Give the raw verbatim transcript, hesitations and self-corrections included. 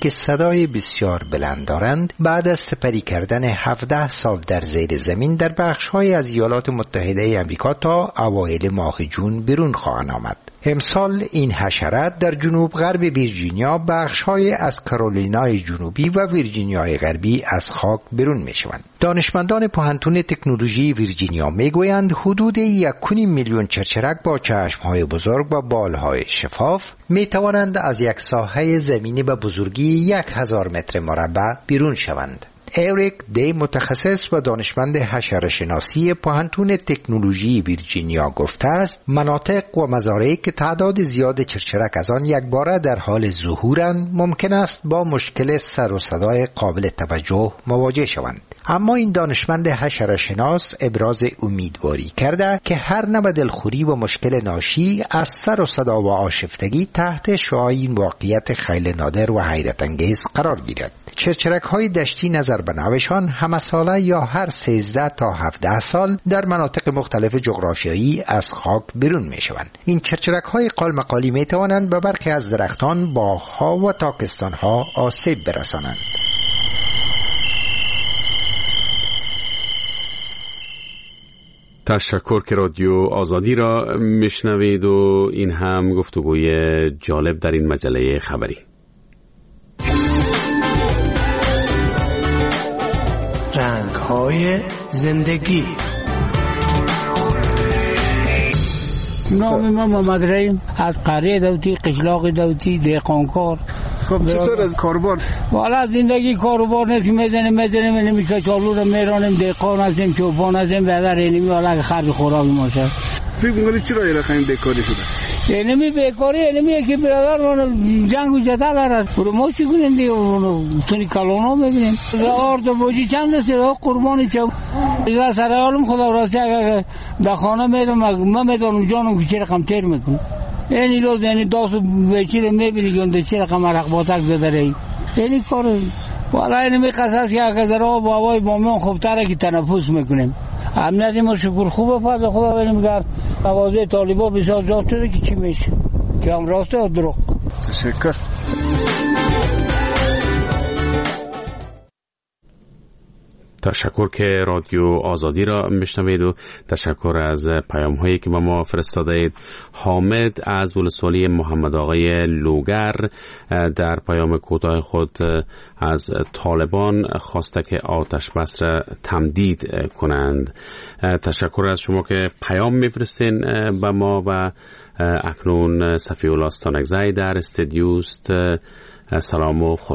که صدای بسیار بلند دارند بعد از سپری کردن هفده سال در زیر زمین در بخش‌های از ایالات متحده آمریکا تا اوایل ماه جون بیرون خواهند آمد. امسال این حشرات در جنوب غرب ویرجینیا، بخش‌های از کارولینای جنوبی و ویرجینیای غربی از خاک بیرون می‌شوند. دانشمندان پوهنتون تکنولوژی ویرجینیا می‌گویند حدود یک و نیم میلیون چرچرک با چشم‌های بزرگ و بال‌های شفاف می‌توانند از یک ساحه زمینی به بزرگی یک هزار متر مربع بیرون شوند. اریک دی، متخصص و دانشمند حشره‌شناسی پوهنتون تکنولوژی ویرجینیا، گفته است مناطق و مزارعی که تعداد زیاد چرچرک از آن یکباره در حال ظهورند ممکن است با مشکل سر و صدای قابل توجه مواجه شوند. اما این دانشمند حشره‌شناس ابراز امیدواری کرده که هر نوع دلخوری و مشکل ناشی از سر و صدا و آشفتگی تحت شعاع این واقعیت خیلی نادر و حیرت انگیز قرار گیرد. چرچرک های دشتی نظر به نوشان همه ساله یا هر سیزده تا هفده سال در مناطق مختلف جغرافیایی از خاک بیرون می شوند. این چرچرک های قالمقالی می توانند به برخی از درختان، باغ‌ها و تاکستان‌ها آسیب برسانند. تشکر که رادیو آزادی را میشنوید و این هم گفتگوی جالب در این مجله خبری. رنگ‌های زندگی. نام ما محمد رحیم از قریه دوتی، قشلاق دوتی، دهقانکار. خب چطور از کاروبار؟ والا زندگی کاروبار نیست، میزنیم میزنیم اینمی کچالو رو میرانیم، دهقان هستیم، چوپان هستیم، بدر اینمی حالا خرج خوراک ما شد. فکر می‌کنی چرا این رقم بیکاری شده؟ اینمی بیکاری اینمی که برادر من جنگ و جدال است. برو ما چی کنیم دیگه؟ تونی کلونا ببینیم. آرد و بوجی چند است؟ قربانی چه؟ دیگه سر حالم خدا راستی اگه در خانه میرم من میدونم جانم که چه رقم تیر میکنم. اینی روز اینی داستو بیچیره میبینی که اون چه رقم عرق باتک زده رهی. اینی کار والا اینمی قصص که اگه ذرا بابای بامیان خوبتره که تنفس میکنیم. امنیتی ما شکر خوبه فرد خدا بریم گر موازه طالبا بسیار جا شده که چی میشه که هم راسته و دروغ. تشکر. تشکر که رادیو آزادی را میشنوید و تشکر از پیام هایی که با ما فرستاده اید. حامد از ولسوالی محمد آقای لوگر در پیام کوتاه خود از طالبان خواسته که آتش بس را تمدید کنند. تشکر از شما که پیام میفرستین به ما و اکنون صفی الله استانکزی در استدیوست. سلام و خدا.